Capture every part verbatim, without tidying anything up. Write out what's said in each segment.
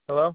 Hello?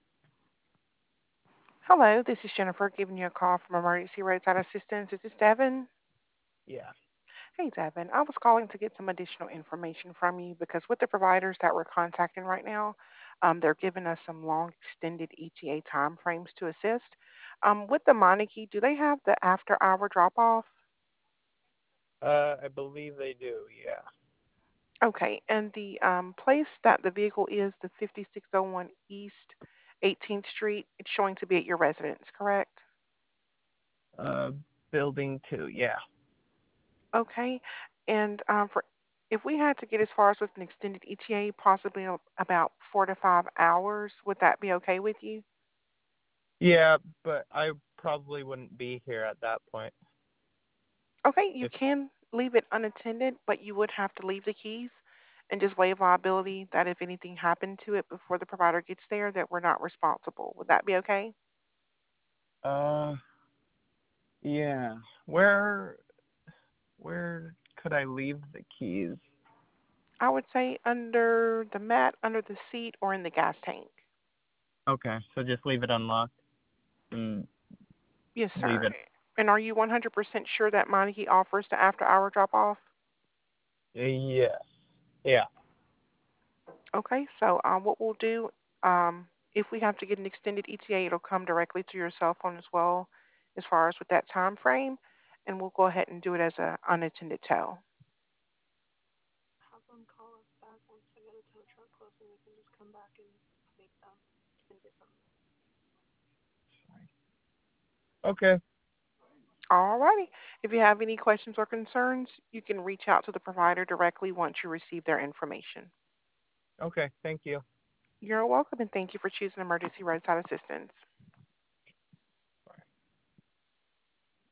Hello, this is Jennifer giving you a call from Emergency Roadside Assistance. Is this Devin? Yeah. Hey, Devin. I was calling to get some additional information from you because with the providers that we're contacting right now, um, they're giving us some long extended E T A time frames to assist. Um, with the Monarchy, do they have the after hour drop off? Uh, I believe they do, yeah. Okay, and the um, place that the vehicle is, the fifty-six oh one East eighteenth Street, it's showing to be at your residence, correct? Uh, building two, yeah. Okay. And um, for if we had to get as far as with an extended E T A, possibly a- about four to five hours, would that be okay with you? Yeah, but I probably wouldn't be here at that point. Okay, you If can leave it unattended, but you would have to leave the keys and just waive liability that if anything happened to it before the provider gets there, that we're not responsible. Would that be okay? uh yeah. Where where could I leave the keys? I would say under the mat, under the seat, or in the gas tank. Okay, so just leave it unlocked and Yes, leave sir. it. And are you one hundred percent sure that Montague offers the after hour drop off? Yes. Yeah. Okay, so um, what we'll do, um, if we have to get an extended E T A, it'll come directly to your cell phone as well, as far as with that time frame, and we'll go ahead and do it as a unattended tow. Okay. Alrighty. If you have any questions or concerns, you can reach out to the provider directly once you receive their information. Okay, thank you. You're welcome, and thank you for choosing Emergency Roadside Assistance.